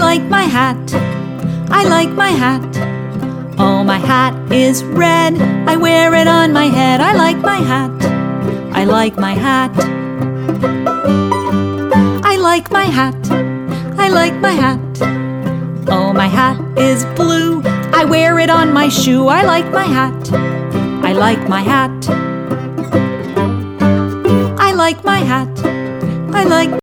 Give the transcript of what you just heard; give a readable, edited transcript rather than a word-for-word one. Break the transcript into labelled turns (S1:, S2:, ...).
S1: like my hat. I like my hat. Oh, my hat is red. I wear it on my head. I like my hat. I like my hat. I like my hat. I like my hat. Oh, my hat is blue. I wear it on my shoe. I like my hat. I like my hat. I like my hat. I like